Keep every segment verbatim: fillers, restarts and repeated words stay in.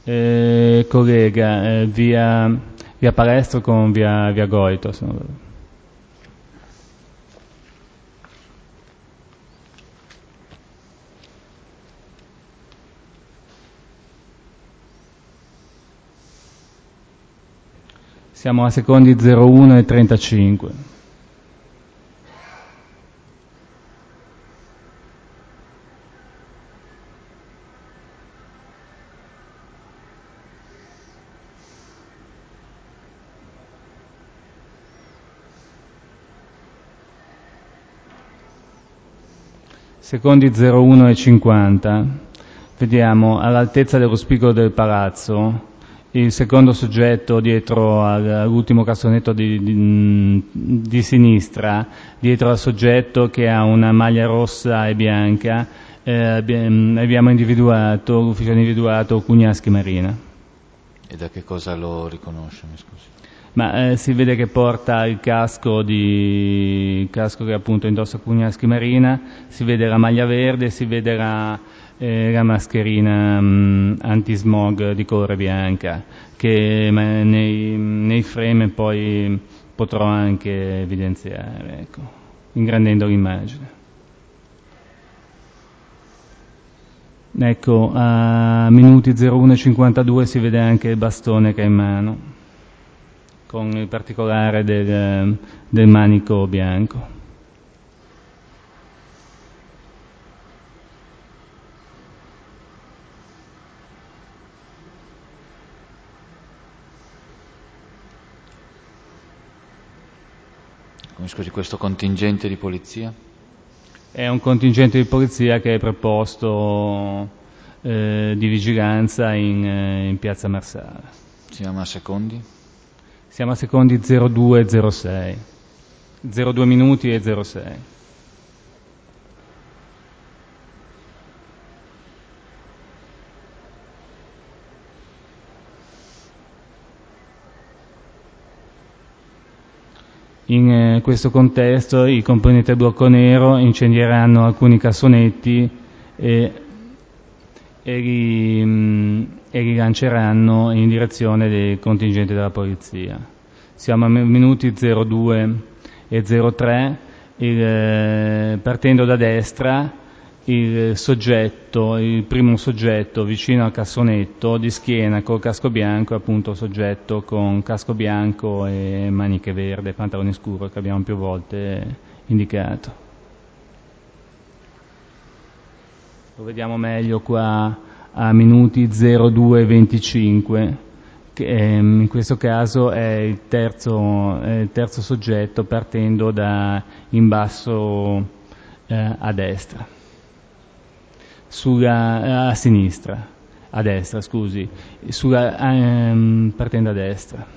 Eh, collega, eh, via, via Palestro con via, via Goito. Sono... Siamo a secondi zero uno e trentacinque. Secondi zero uno e cinquanta. Vediamo all'altezza dello spigolo del palazzo il secondo soggetto dietro all'ultimo cassonetto di, di, di sinistra, dietro al soggetto che ha una maglia rossa e bianca, eh, abbiamo individuato, l'ufficio ha individuato Cugnaschi Marina. E da che cosa lo riconosce, mi scusi? Ma eh, si vede che porta il casco, di, il casco che appunto indossa Cugnaschi Marina, si vede la maglia verde, si vede la, eh, la mascherina mh, anti-smog di colore bianca, che ma, nei, nei frame poi potrò anche evidenziare, ecco, ingrandendo l'immagine. Ecco, a minuti zero uno e cinquantadue si vede anche il bastone che ha in mano, con il particolare del, del manico bianco. Come scusi, questo contingente di polizia? È un contingente di polizia che è preposto eh, di vigilanza in, eh, in piazza Marsala. Siamo a secondi? Siamo a secondi zero due e zero sei. zero due minuti e zero sei. In eh, questo contesto i componenti del blocco nero incendieranno alcuni cassonetti e, e, li, mh, e li lanceranno in direzione dei contingenti della polizia. Siamo a minuti zero due e zero tre, il, eh, partendo da destra il soggetto, il primo soggetto vicino al cassonetto di schiena col casco bianco, appunto soggetto con casco bianco e maniche verde, pantaloni scuro che abbiamo più volte indicato. Lo vediamo meglio qua a minuti zero due e venticinque, che in questo caso è il terzo, è il terzo soggetto partendo da in basso eh, a destra. Sulla, a sinistra, a destra, scusi, sulla, ehm, partendo a destra.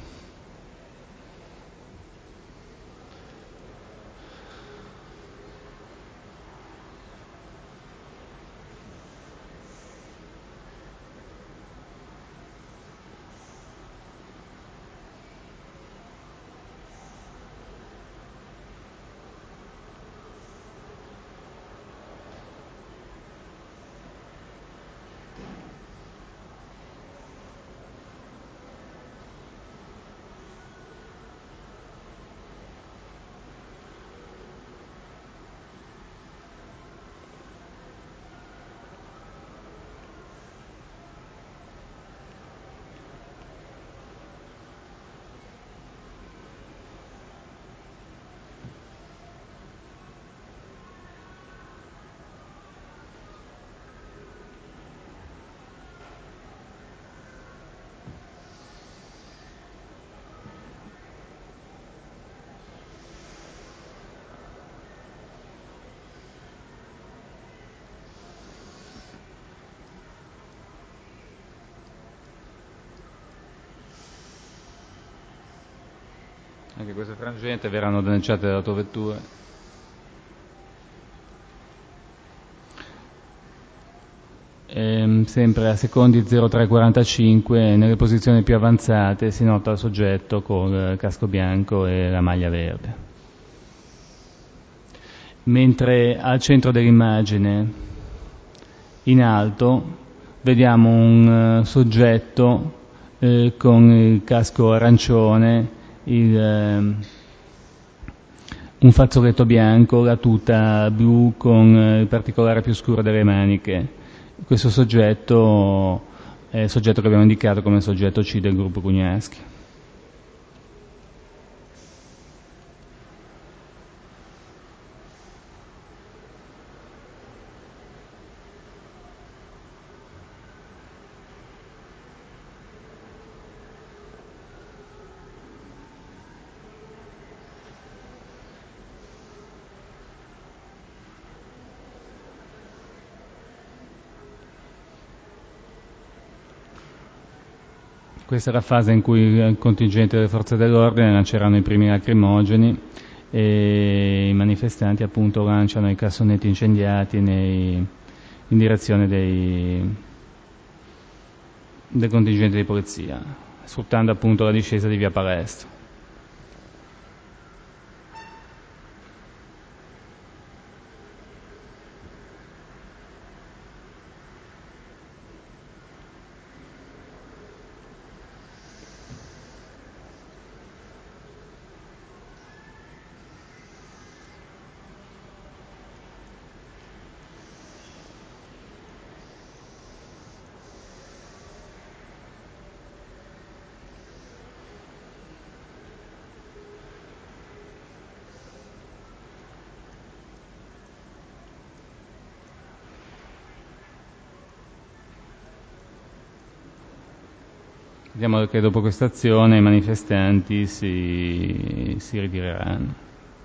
Anche queste frangente verranno danneggiate dall'autovettura. Ehm, sempre a secondi zero tre quarantacinque, nelle posizioni più avanzate si nota il soggetto con il casco bianco e la maglia verde. Mentre al centro dell'immagine, in alto, vediamo un uh, soggetto eh, con il casco arancione, il, eh, un fazzoletto bianco, la tuta blu con eh, il particolare più scuro delle maniche. Questo soggetto è il soggetto che abbiamo indicato come soggetto C del gruppo Cugneschi. Questa è la fase in cui il contingente delle forze dell'ordine lanceranno i primi lacrimogeni e i manifestanti appunto lanciano i cassonetti incendiati nei, in direzione dei, del contingente di polizia, sfruttando appunto la discesa di via Palestro. Vediamo che dopo questa azione i manifestanti si, si ritireranno.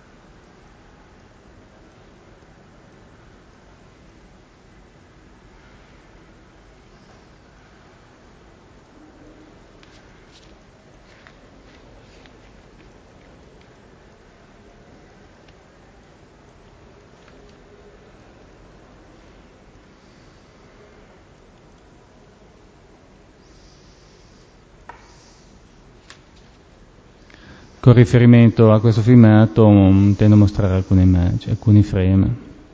Con riferimento a questo filmato intendo mostrare alcune immagini, alcuni frame.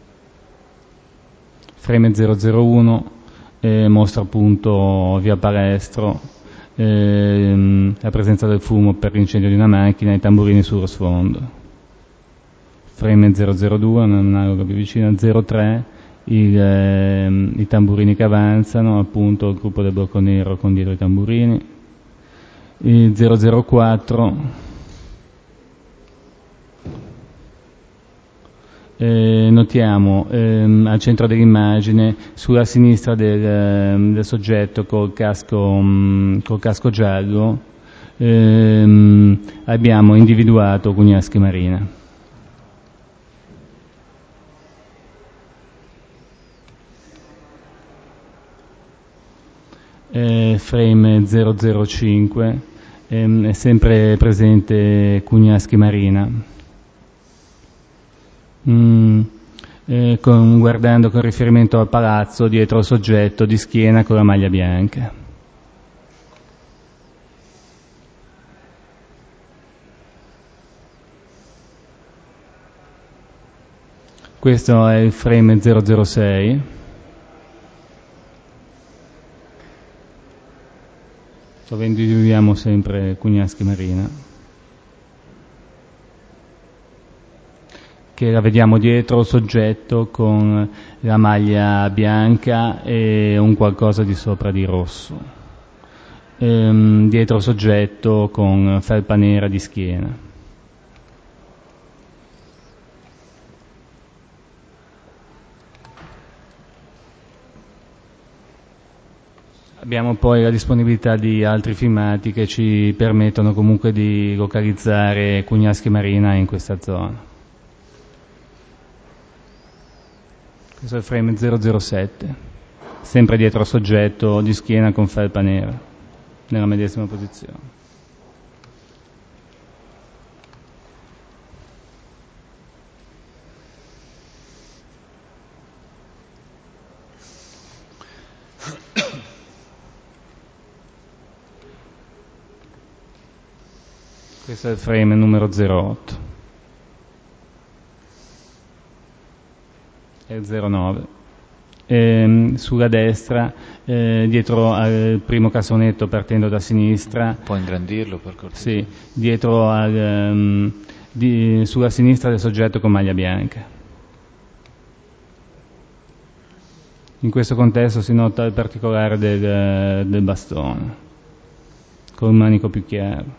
Frame zero zero uno eh, mostra appunto via Palestro, eh, la presenza del fumo per l'incendio di una macchina e i tamburini sullo sfondo. Frame zero zero due, un analogo più vicino, zero tre, il, eh, i tamburini che avanzano, appunto il gruppo del blocco nero con dietro i tamburini. Il zero zero quattro, Eh, notiamo ehm, al centro dell'immagine, sulla sinistra del, ehm, del soggetto col casco, mh, col casco giallo, ehm, abbiamo individuato Cugneschi Marina. Eh, frame zero zero cinque, ehm, è sempre presente Cugneschi Marina. Mm, eh, con, guardando con riferimento al palazzo dietro il soggetto di schiena con la maglia bianca. Questo è il frame zero zero sei. Dove individuiamo sempre Cugneschi Marina, che la vediamo dietro il soggetto con la maglia bianca e un qualcosa di sopra di rosso, ehm, dietro il soggetto con felpa nera di schiena. Abbiamo poi la disponibilità di altri filmati che ci permettono comunque di localizzare Cugneschi Marina in questa zona. Questo è il frame zero zero sette, sempre dietro al soggetto di schiena con felpa nera, nella medesima posizione. Questo è il frame numero zero otto e il zero nove. ehm, sulla destra, eh, dietro al primo cassonetto partendo da sinistra. Può ingrandirlo per cortesia? Sì, dietro al, um, di, sulla sinistra del soggetto con maglia bianca. In questo contesto si nota il particolare del, del bastone, con il manico più chiaro.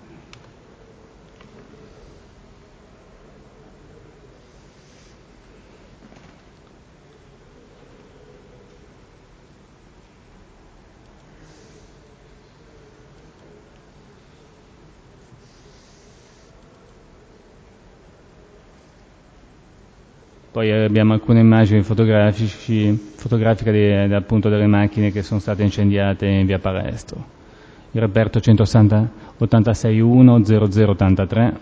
Poi abbiamo alcune immagini fotografiche di, appunto, delle macchine che sono state incendiate in via Palestro. Il reperto centottantasei uno zero zero ottantatré.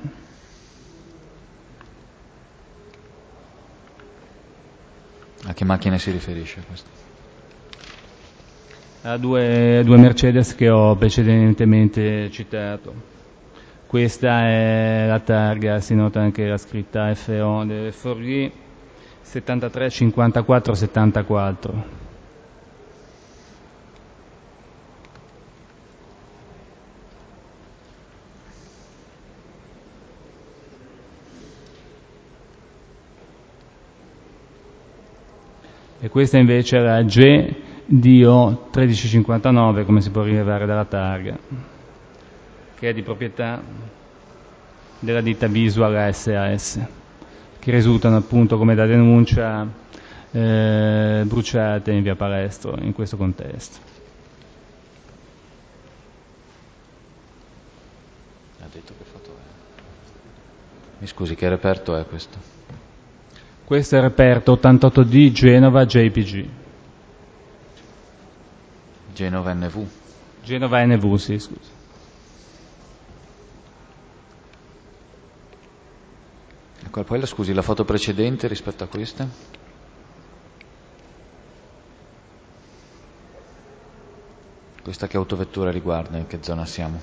A che macchine si riferisce questo? A due, due Mercedes che ho precedentemente citato. Questa è la targa, si nota anche la scritta F O delle Forlì. settantatré cinquantaquattro settantaquattro. E questa invece è la G D O tredici cinquantanove, come si può rilevare dalla targa, che è di proprietà della ditta Visual S A S, che risultano appunto, come da denuncia, eh, bruciate in via Palestro in questo contesto. Ha detto che foto è? Mi scusi, che reperto è questo? Questo è il reperto ottantotto D Genova J P G. Genova N V? Genova N V, sì, scusa. Ecco, poi la scusi, la foto precedente rispetto a queste? Questa che autovettura riguarda? In che zona siamo?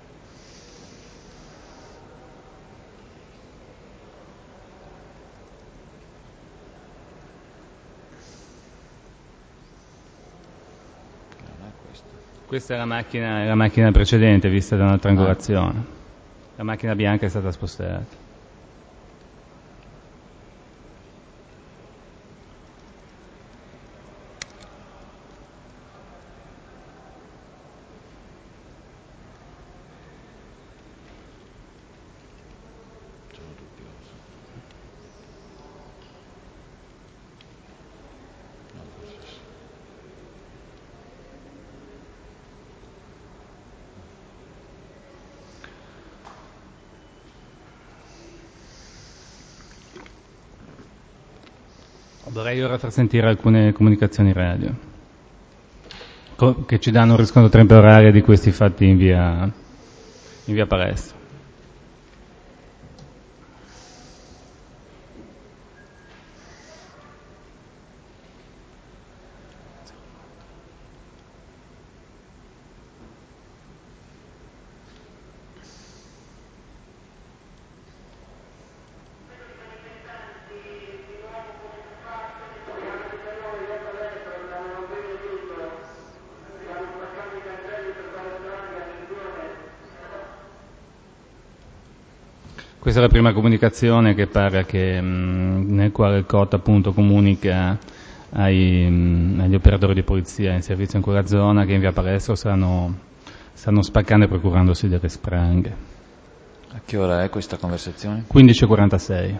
Non è questa. Questa è la macchina, è la macchina precedente, vista da un'altra angolazione. La macchina bianca è stata spostata. Vorrei ora far sentire alcune comunicazioni radio che ci danno un riscontro temporale di questi fatti in via, in via Palestro. Questa è la prima comunicazione che pare che, mh, nel quale il C O T appunto comunica ai, mh, agli operatori di polizia in servizio in quella zona che in via Palestro stanno, stanno spaccando e procurandosi delle spranghe. A che ora è questa conversazione? quindici e quarantasei.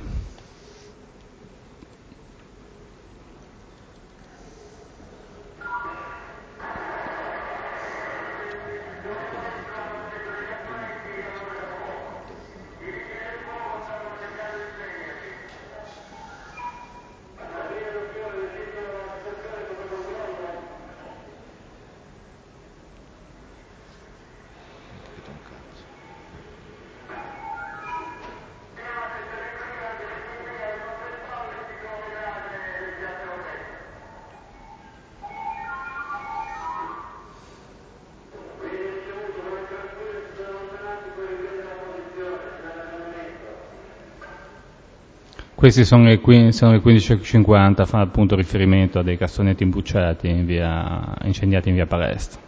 Questi sono le, sono le quindici e cinquanta, fa appunto riferimento a dei cassonetti impucciati in via, incendiati in via Palestra.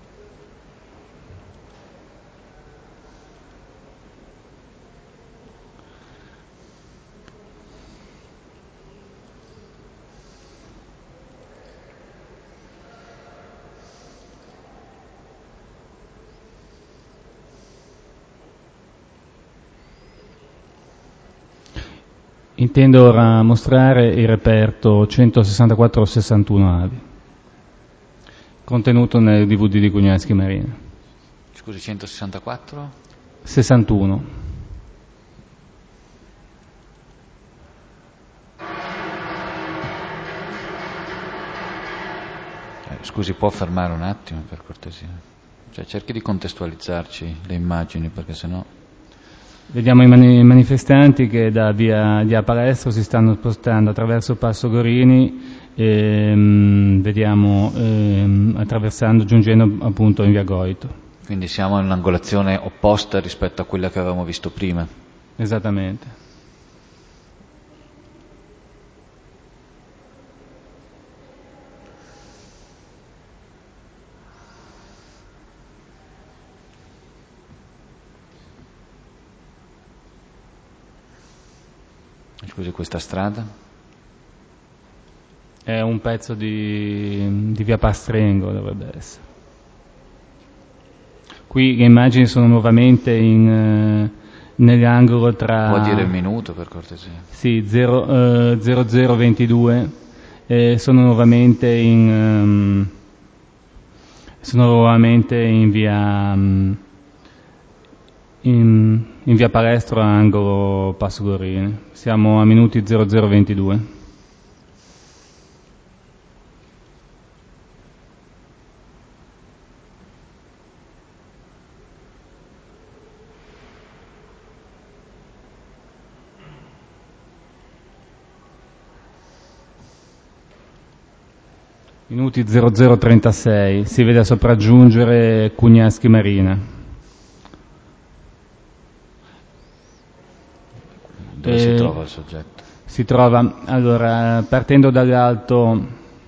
Intendo ora mostrare il reperto centosessantaquattro sessantuno Avi, contenuto nel D V D di Kuniaski Marina. Scusi, centosessantaquattro? sessantuno. Eh, scusi, può fermare un attimo per cortesia? Cioè, cerchi di contestualizzarci le immagini, perché sennò... Vediamo i mani- manifestanti che da via, via Palestro si stanno spostando attraverso Passo Gorini, ehm, vediamo ehm, attraversando, giungendo appunto in via Goito. Quindi siamo in un'angolazione opposta rispetto a quella che avevamo visto prima. Esattamente. Scusi, questa strada? È un pezzo di, di via Pastrengo, dovrebbe essere. Qui le immagini sono nuovamente in, eh, nell'angolo tra... Può dire il minuto per cortesia? Sì, zero, eh, zero zero ventidue, eh, sono nuovamente in... Um, sono nuovamente in via... Um, in, in via Palestro, angolo Passo Gorini. Siamo a minuti zero zero ventidue. Minuti zero zero trentasei, si vede a sopraggiungere Kuniaski Marina. Dove eh, si trova il soggetto? Si trova, allora, partendo dall'alto,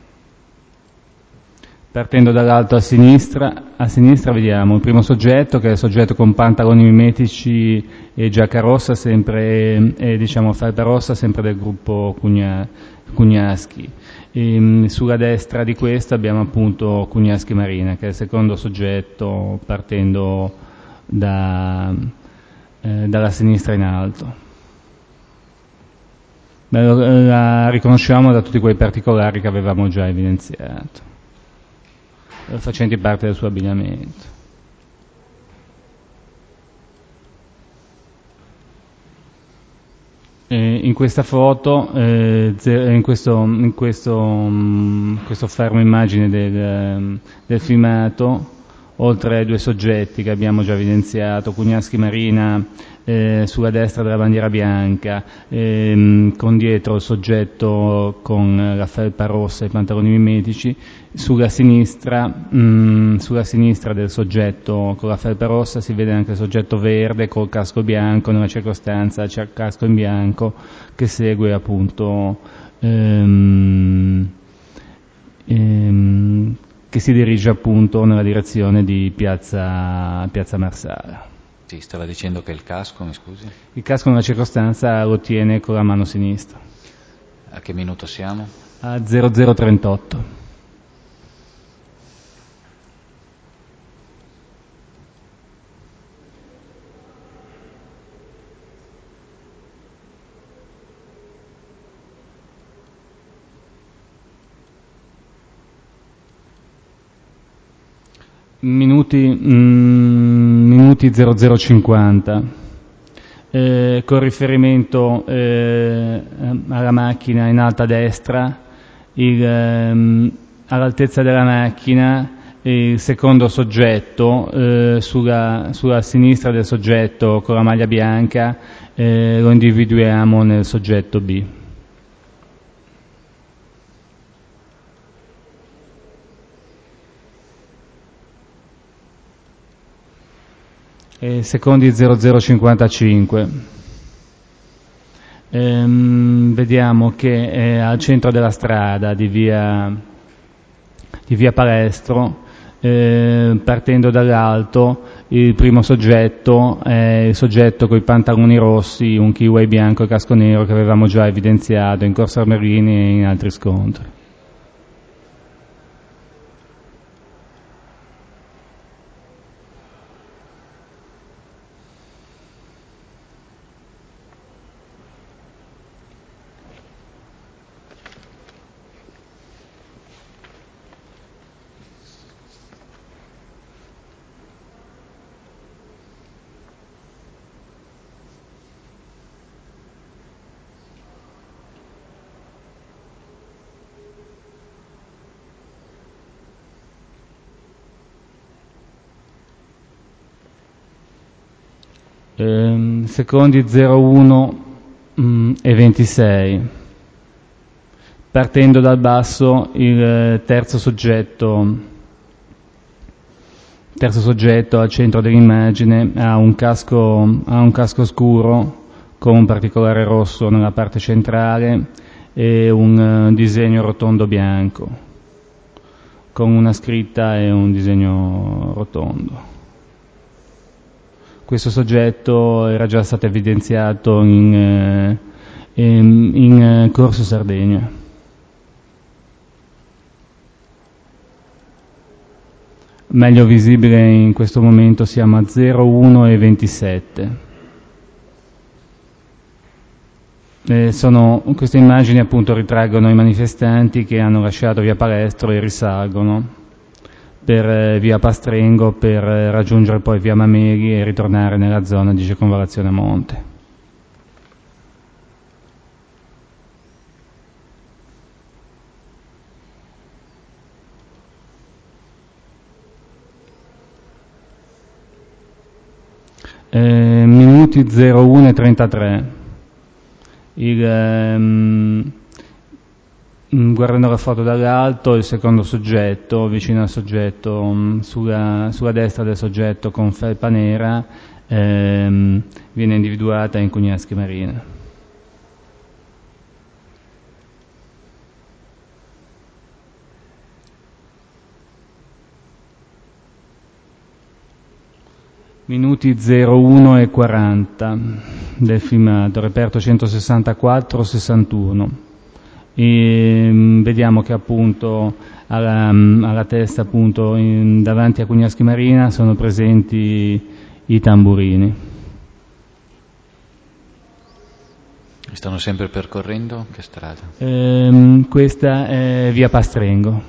partendo dall'alto a sinistra, a sinistra vediamo il primo soggetto, che è il soggetto con pantaloni mimetici e giacca rossa, sempre, e diciamo felpa rossa, sempre del gruppo Cugna, Kuniaski. E, sulla destra di questo abbiamo appunto Kuniaski Marina, che è il secondo soggetto partendo da, eh, dalla sinistra in alto. Beh, la riconosciamo da tutti quei particolari che avevamo già evidenziato, facenti parte del suo abbigliamento. E in questa foto, eh, in, questo, in questo, um, questo fermo immagine del, del filmato, oltre ai due soggetti che abbiamo già evidenziato, Kuniaski Marina eh, sulla destra della bandiera bianca, ehm, con dietro il soggetto con la felpa rossa e i pantaloni mimetici, sulla sinistra, mh, sulla sinistra del soggetto con la felpa rossa si vede anche il soggetto verde col casco bianco, nella circostanza c'è il casco in bianco che segue appunto ehm, ehm, che si dirige appunto nella direzione di piazza, piazza Marsala. Sì, stava dicendo che il casco, mi scusi? Il casco nella circostanza lo tiene con la mano sinistra. A che minuto siamo? A zero zero trentotto. Minuti, mm, minuti zero zero cinquanta, eh, con riferimento eh, alla macchina in alta a destra, il, ehm, all'altezza della macchina il secondo soggetto, eh, sulla, sulla sinistra del soggetto con la maglia bianca, eh, lo individuiamo nel soggetto B. E secondi zero zero cinquantacinque. Ehm, vediamo che è al centro della strada di via, di via Palestro, eh, partendo dall'alto, il primo soggetto è il soggetto con i pantaloni rossi, un kiwi bianco e casco nero che avevamo già evidenziato in Corso Armerini e in altri scontri. Ehm, secondi zero uno mh, e ventisei. Partendo dal basso, il terzo soggetto, terzo soggetto al centro dell'immagine ha un casco, ha un casco scuro con un particolare rosso nella parte centrale e un uh, disegno rotondo bianco con una scritta e un disegno rotondo. Questo soggetto era già stato evidenziato in, eh, in, in eh, Corso Sardegna. Meglio visibile in questo momento siamo a zero uno e ventisette. Eh, sono, queste immagini appunto ritraggono i manifestanti che hanno lasciato via Palestro e risalgono per eh, via Pastrengo per eh, raggiungere poi via Mameli e ritornare nella zona di circonvallazione Monte. Eh, minuti zero uno e trentatré. Il, ehm, guardando la foto dall'alto, il secondo soggetto, vicino al soggetto, sulla, sulla destra del soggetto con felpa nera, ehm, viene individuata in Cugneschi Marina. Minuti zero uno e quaranta del filmato, reperto centosessantaquattro sessantuno. E vediamo che appunto alla, alla testa, appunto in, davanti a Cugneschi Marina, sono presenti i tamburini. Stanno sempre percorrendo che strada? Ehm, questa è via Pastrengo.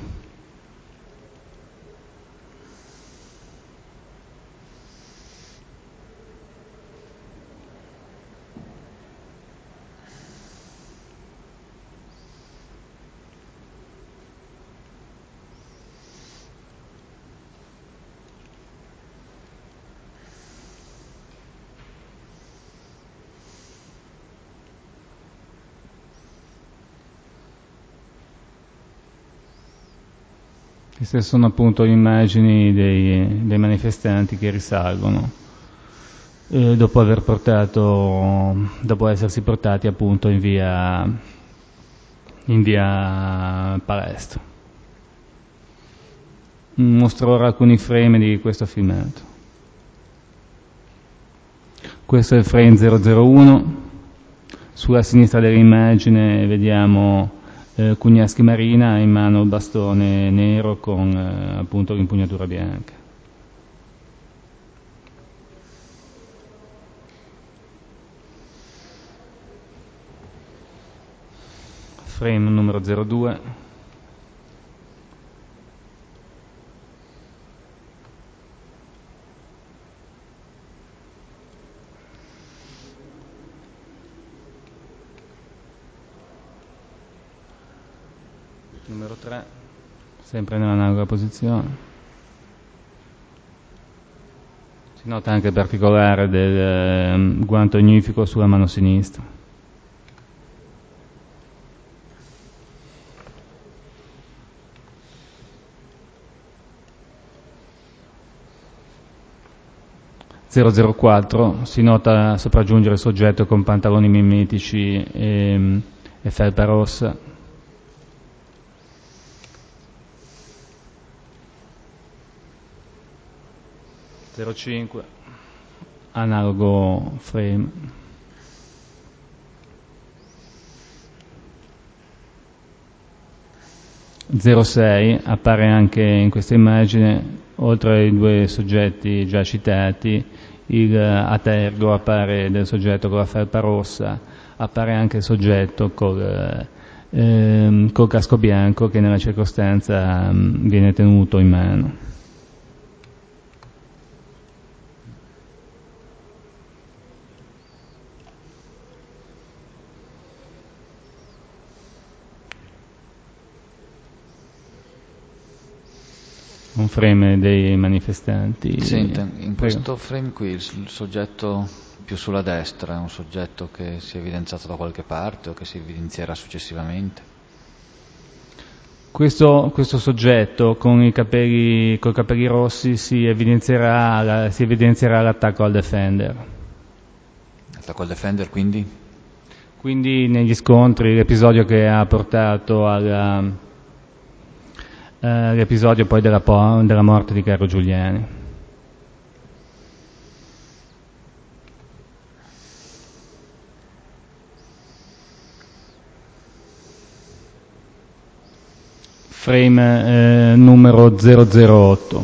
Queste sono appunto le immagini dei, dei manifestanti che risalgono eh, dopo aver portato, dopo essersi portati appunto in via, in via Palestro. Mostro ora alcuni frame di questo filmato. Questo è il frame zero zero uno. Sulla sinistra dell'immagine vediamo Eh, Cugneschi Marina ha in mano il bastone nero con eh, appunto l'impugnatura bianca. Frame numero zero due. Numero tre, sempre nell'analoga posizione. Si nota anche il particolare del eh, guanto ignifico sulla mano sinistra. zero zero quattro si nota sopraggiungere il soggetto con pantaloni mimetici e, e felpa rossa. zero cinque analogo frame. zero sei appare anche in questa immagine, oltre ai due soggetti già citati, il atergo appare del soggetto con la felpa rossa, appare anche il soggetto col, ehm, col casco bianco che nella circostanza mh, viene tenuto in mano. Un frame dei manifestanti. Senta, in questo frame qui il soggetto più sulla destra è un soggetto che si è evidenziato da qualche parte o che si evidenzierà successivamente? Questo, questo soggetto con i capelli, con i capelli rossi si evidenzierà, si evidenzierà l'attacco al Defender. L'attacco al Defender quindi? Quindi negli scontri, l'episodio che ha portato alla... Uh, l'episodio poi della, po- della morte di Carlo Giuliani. Frame eh, numero zero zero otto.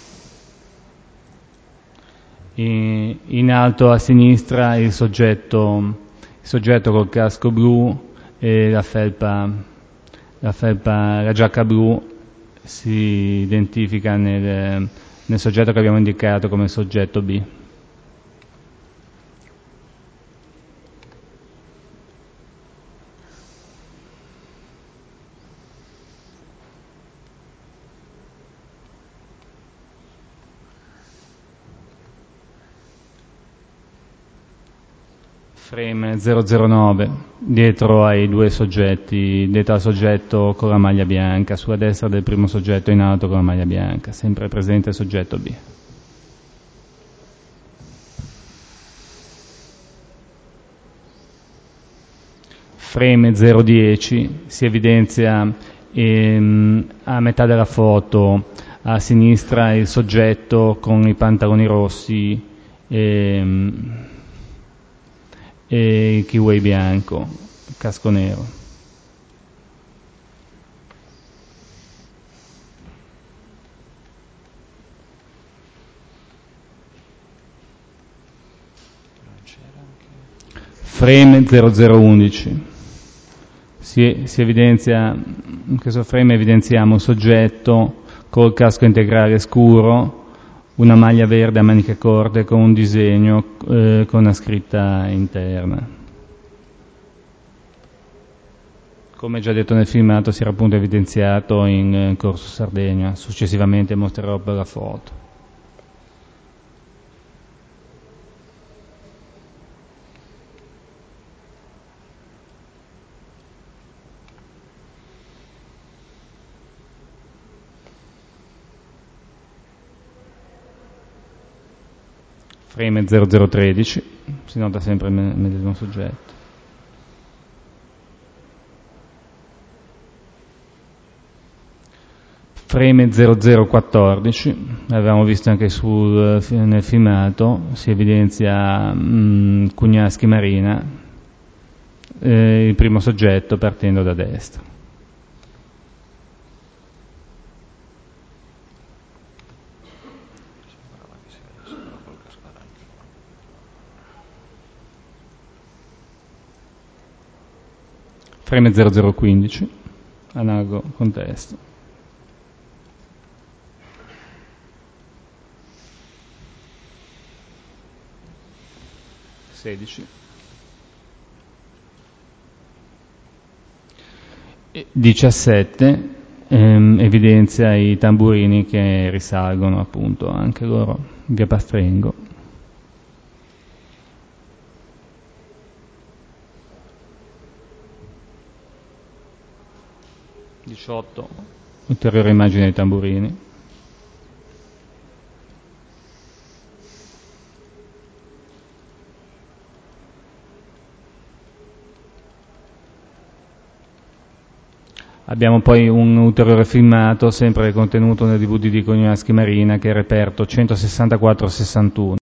In, in alto a sinistra il soggetto, il soggetto col casco blu e la felpa, la felpa, la giacca blu si identifica nel, nel soggetto che abbiamo indicato come soggetto B. Frame zero zero nove, dietro ai due soggetti, dietro al soggetto con la maglia bianca, sulla destra del primo soggetto in alto con la maglia bianca, sempre presente il soggetto B. Frame zero dieci, si evidenzia ehm, a metà della foto, a sinistra il soggetto con i pantaloni rossi ehm, e il kiwi bianco, casco nero. Frame zero zero undici, si, si evidenzia, in questo frame evidenziamo un soggetto col casco integrale scuro, una maglia verde a maniche corte con un disegno eh, con una scritta interna. Come già detto nel filmato, si era appunto evidenziato in eh, Corso Sardegna, successivamente mostrerò per la foto. Frame zero zero tredici, si nota sempre il medesimo soggetto. Frame zero zero quattordici, avevamo visto anche sul, nel filmato, si evidenzia mh, Cugnaschi Marina, eh, il primo soggetto partendo da destra. Frame zero zero quindici, analogo contesto. sedici. E diciassette ehm, evidenzia i tamburini che risalgono appunto anche loro via Pastrengo. diciotto, ulteriore immagine dei tamburini. Abbiamo poi un ulteriore filmato, sempre contenuto nel D V D di Kognacki Marina, che è reperto centosessantaquattro sessantuno.